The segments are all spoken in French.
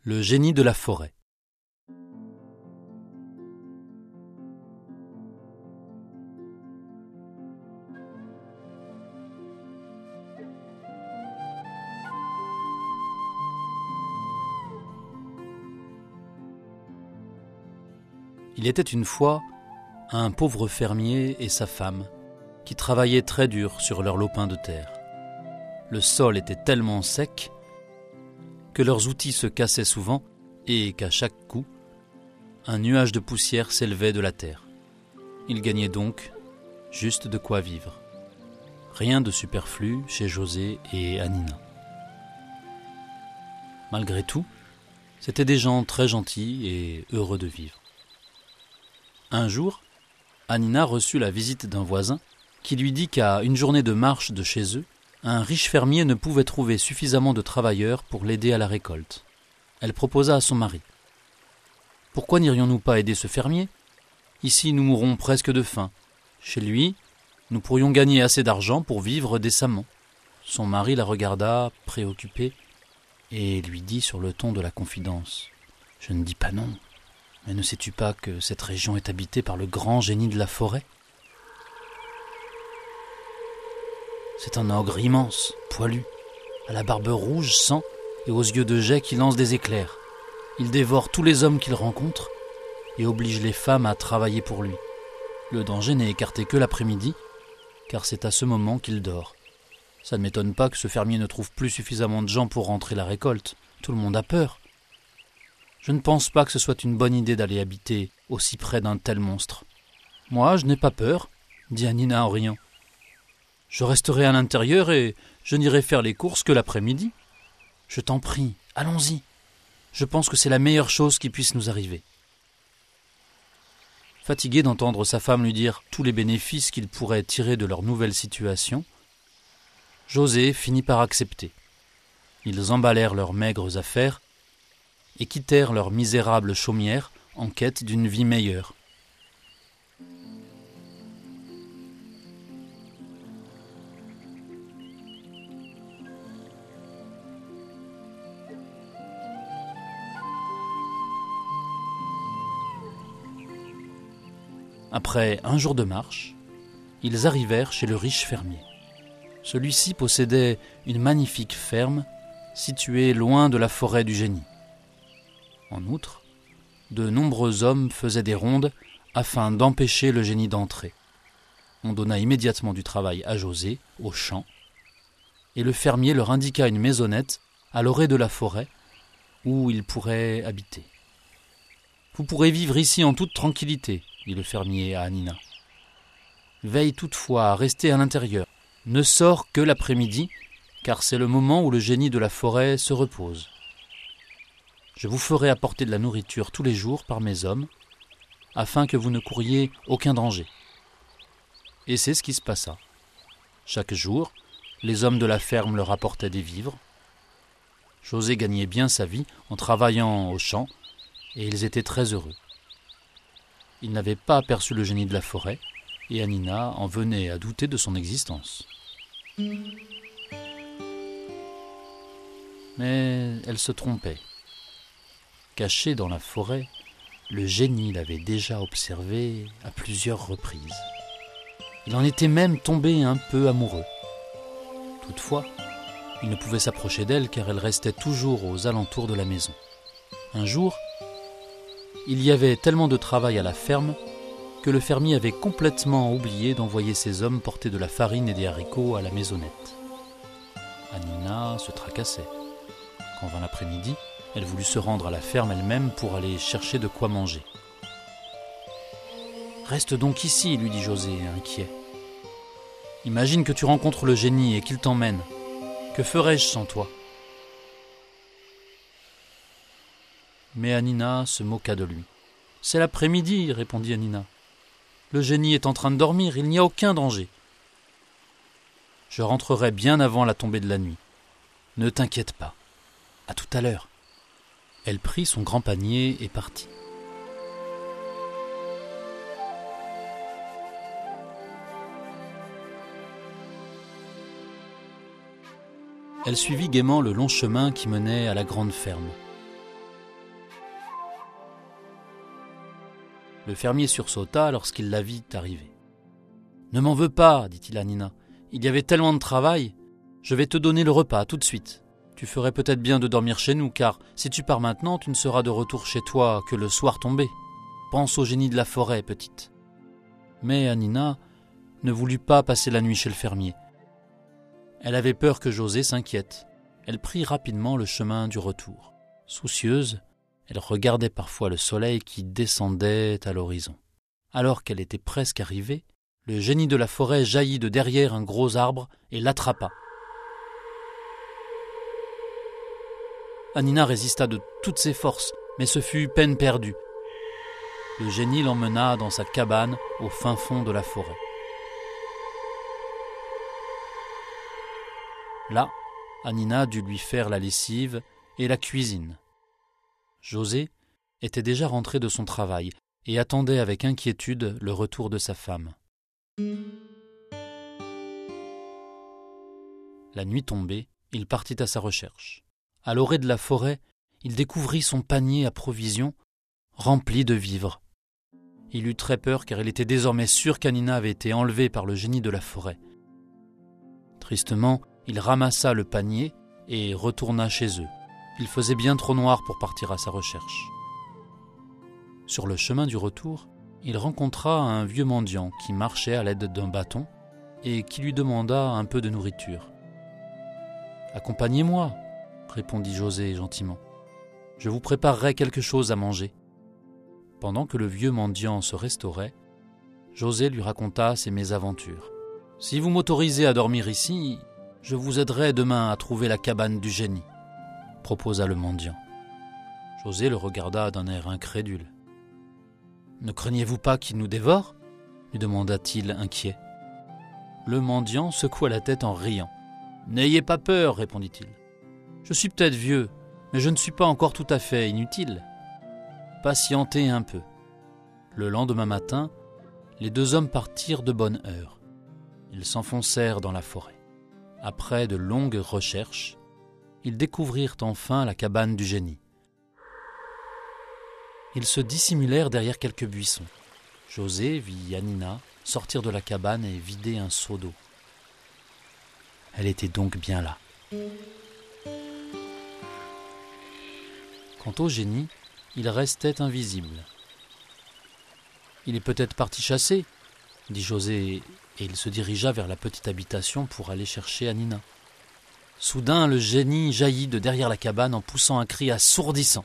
Le génie de la forêt. Il était une fois un pauvre fermier et sa femme qui travaillaient très dur sur leur lopin de terre. Le sol était tellement sec que leurs outils se cassaient souvent et qu'à chaque coup, un nuage de poussière s'élevait de la terre. Ils gagnaient donc juste de quoi vivre. Rien de superflu chez José et Anina. Malgré tout, c'étaient des gens très gentils et heureux de vivre. Un jour, Anina reçut la visite d'un voisin qui lui dit qu'à une journée de marche de chez eux, un riche fermier ne pouvait trouver suffisamment de travailleurs pour l'aider à la récolte. Elle proposa à son mari. « Pourquoi n'irions-nous pas aider ce fermier ? Ici, nous mourrons presque de faim. Chez lui, nous pourrions gagner assez d'argent pour vivre décemment. » Son mari la regarda, préoccupé, et lui dit sur le ton de la confidence. « Je ne dis pas non, mais ne sais-tu pas que cette région est habitée par le grand génie de la forêt ? C'est un ogre immense, poilu, à la barbe rouge sang et aux yeux de jais qui lancent des éclairs. Il dévore tous les hommes qu'il rencontre et oblige les femmes à travailler pour lui. Le danger n'est écarté que l'après-midi, car c'est à ce moment qu'il dort. Ça ne m'étonne pas que ce fermier ne trouve plus suffisamment de gens pour rentrer la récolte. Tout le monde a peur. Je ne pense pas que ce soit une bonne idée d'aller habiter aussi près d'un tel monstre. Moi, je n'ai pas peur, dit Anina en riant. Je resterai à l'intérieur et je n'irai faire les courses que l'après-midi. Je t'en prie, allons-y. Je pense que c'est la meilleure chose qui puisse nous arriver. Fatigué d'entendre sa femme lui dire tous les bénéfices qu'il pourrait tirer de leur nouvelle situation, José finit par accepter. Ils emballèrent leurs maigres affaires et quittèrent leur misérable chaumière en quête d'une vie meilleure. Après un jour de marche, ils arrivèrent chez le riche fermier. Celui-ci possédait une magnifique ferme située loin de la forêt du génie. En outre, de nombreux hommes faisaient des rondes afin d'empêcher le génie d'entrer. On donna immédiatement du travail à José, au champ, et le fermier leur indiqua une maisonnette à l'orée de la forêt où ils pourraient habiter. « Vous pourrez vivre ici en toute tranquillité, » dit le fermier à Anina. « Veille toutefois à rester à l'intérieur. Ne sors que l'après-midi, car c'est le moment où le génie de la forêt se repose. Je vous ferai apporter de la nourriture tous les jours par mes hommes, afin que vous ne couriez aucun danger. » Et c'est ce qui se passa. Chaque jour, les hommes de la ferme leur apportaient des vivres. José gagnait bien sa vie en travaillant au champ, et ils étaient très heureux. Ils n'avaient pas aperçu le génie de la forêt, et Anina en venait à douter de son existence. Mais elle se trompait. Caché dans la forêt, le génie l'avait déjà observée à plusieurs reprises. Il en était même tombé un peu amoureux. Toutefois, il ne pouvait s'approcher d'elle car elle restait toujours aux alentours de la maison. Un jour, il y avait tellement de travail à la ferme que le fermier avait complètement oublié d'envoyer ses hommes porter de la farine et des haricots à la maisonnette. Anina se tracassait. Quand vint l'après-midi, elle voulut se rendre à la ferme elle-même pour aller chercher de quoi manger. « Reste donc ici, lui dit José, inquiet. Imagine que tu rencontres le génie et qu'il t'emmène. Que ferais-je sans toi ?» Mais Anina se moqua de lui. « C'est l'après-midi, répondit Anina. Le génie est en train de dormir, il n'y a aucun danger. Je rentrerai bien avant la tombée de la nuit. Ne t'inquiète pas. À tout à l'heure. » Elle prit son grand panier et partit. Elle suivit gaiement le long chemin qui menait à la grande ferme. Le fermier sursauta lorsqu'il la vit arriver. « Ne m'en veux pas, dit-il à Nina. Il y avait tellement de travail. Je vais te donner le repas tout de suite. Tu ferais peut-être bien de dormir chez nous, car si tu pars maintenant, tu ne seras de retour chez toi que le soir tombé. Pense au génie de la forêt, petite. » Mais Nina ne voulut pas passer la nuit chez le fermier. Elle avait peur que José s'inquiète. Elle prit rapidement le chemin du retour. Soucieuse, elle regardait parfois le soleil qui descendait à l'horizon. Alors qu'elle était presque arrivée, le génie de la forêt jaillit de derrière un gros arbre et l'attrapa. Nina résista de toutes ses forces, mais ce fut peine perdue. Le génie l'emmena dans sa cabane au fin fond de la forêt. Là, Nina dut lui faire la lessive et la cuisine. José était déjà rentré de son travail et attendait avec inquiétude le retour de sa femme. La nuit tombée, il partit à sa recherche. À l'orée de la forêt, il découvrit son panier à provisions rempli de vivres. Il eut très peur car il était désormais sûr qu'Anina avait été enlevée par le génie de la forêt. Tristement, il ramassa le panier et retourna chez eux. Il faisait bien trop noir pour partir à sa recherche. Sur le chemin du retour, il rencontra un vieux mendiant qui marchait à l'aide d'un bâton et qui lui demanda un peu de nourriture. « Accompagnez-moi » répondit José gentiment. « Je vous préparerai quelque chose à manger. » Pendant que le vieux mendiant se restaurait, José lui raconta ses mésaventures. « Si vous m'autorisez à dormir ici, je vous aiderai demain à trouver la cabane du génie, » proposa le mendiant. José le regarda d'un air incrédule. « Ne craignez-vous pas qu'il nous dévore ?» lui demanda-t-il inquiet. Le mendiant secoua la tête en riant. « N'ayez pas peur, répondit-il. Je suis peut-être vieux, mais je ne suis pas encore tout à fait inutile. Patientez un peu. » Le lendemain matin, les deux hommes partirent de bonne heure. Ils s'enfoncèrent dans la forêt. Après de longues recherches, ils découvrirent enfin la cabane du génie. Ils se dissimulèrent derrière quelques buissons. José vit Nina sortir de la cabane et vider un seau d'eau. Elle était donc bien là. Quant au génie, il restait invisible. « Il est peut-être parti chasser » dit José, et il se dirigea vers la petite habitation pour aller chercher Nina. Soudain, le génie jaillit de derrière la cabane en poussant un cri assourdissant.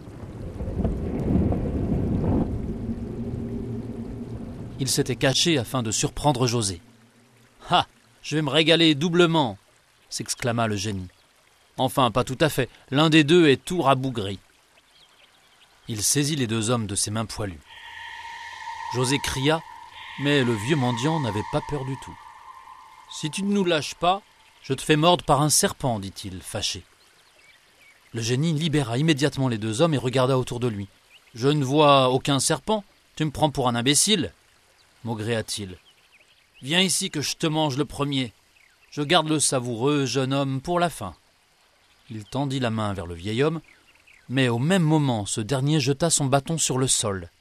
Il s'était caché afin de surprendre José. « Ah, je vais me régaler doublement !» s'exclama le génie. Enfin, pas tout à fait, l'un des deux est tout rabougri. Il saisit les deux hommes de ses mains poilues. José cria, mais le vieux mendiant n'avait pas peur du tout. « Si tu ne nous lâches pas, je te fais mordre par un serpent, dit-il, fâché. Le génie libéra immédiatement les deux hommes et regarda autour de lui. « Je ne vois aucun serpent, tu me prends pour un imbécile ?» maugréa-t-il. « Viens ici que je te mange le premier. Je garde le savoureux jeune homme pour la fin. » Il tendit la main vers le vieil homme, mais au même moment, ce dernier jeta son bâton sur le sol.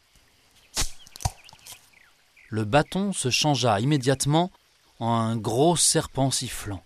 Le bâton se changea immédiatement en un gros serpent sifflant.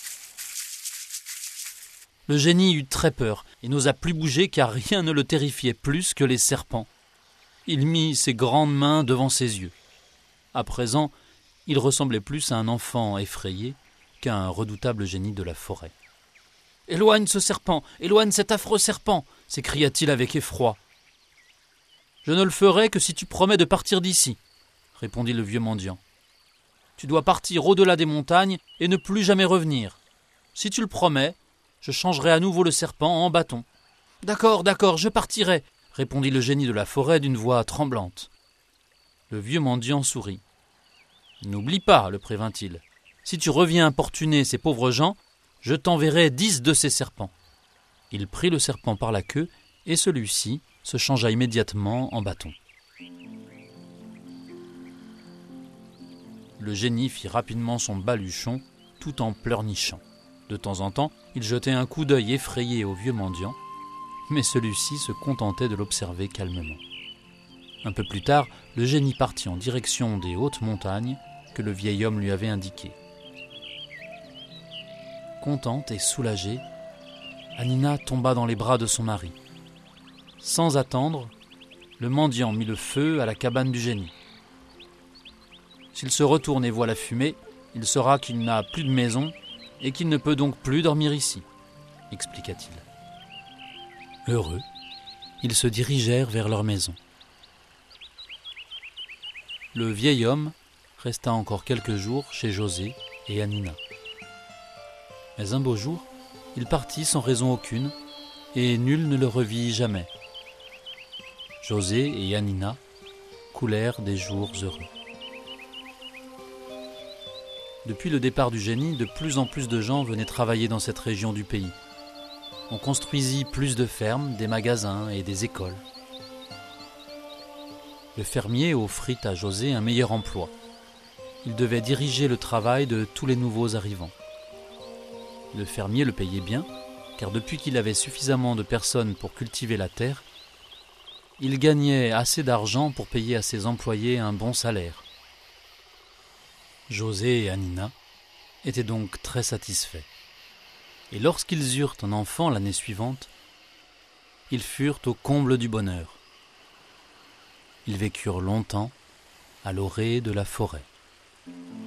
Le génie eut très peur et n'osa plus bouger car rien ne le terrifiait plus que les serpents. Il mit ses grandes mains devant ses yeux. À présent, il ressemblait plus à un enfant effrayé qu'à un redoutable génie de la forêt. « Éloigne ce serpent, éloigne cet affreux serpent !» s'écria-t-il avec effroi. « Je ne le ferai que si tu promets de partir d'ici, » répondit le vieux mendiant. « Tu dois partir au-delà des montagnes et ne plus jamais revenir. Si tu le promets, je changerai à nouveau le serpent en bâton. »« D'accord, d'accord, je partirai, » répondit le génie de la forêt d'une voix tremblante. Le vieux mendiant sourit. « N'oublie pas, le prévint-il, si tu reviens importuner ces pauvres gens, je t'enverrai 10 de ces serpents. » Il prit le serpent par la queue et celui-ci se changea immédiatement en bâton. Le génie fit rapidement son baluchon tout en pleurnichant. De temps en temps, il jetait un coup d'œil effrayé au vieux mendiant, mais celui-ci se contentait de l'observer calmement. Un peu plus tard, le génie partit en direction des hautes montagnes que le vieil homme lui avait indiquées. Contente et soulagée, Hannina tomba dans les bras de son mari. Sans attendre, le mendiant mit le feu à la cabane du génie. « S'il se retourne et voit la fumée, il saura qu'il n'a plus de maison et qu'il ne peut donc plus dormir ici, » expliqua-t-il. Heureux, ils se dirigèrent vers leur maison. Le vieil homme resta encore quelques jours chez José et Hannina. Mais un beau jour, il partit sans raison aucune et nul ne le revit jamais. José et Hannina coulèrent des jours heureux. Depuis le départ du génie, de plus en plus de gens venaient travailler dans cette région du pays. On construisit plus de fermes, des magasins et des écoles. Le fermier offrit à José un meilleur emploi. Il devait diriger le travail de tous les nouveaux arrivants. Le fermier le payait bien, car depuis qu'il avait suffisamment de personnes pour cultiver la terre, il gagnait assez d'argent pour payer à ses employés un bon salaire. José et Hannina étaient donc très satisfaits. Et lorsqu'ils eurent un enfant l'année suivante, ils furent au comble du bonheur. Ils vécurent longtemps à l'orée de la forêt.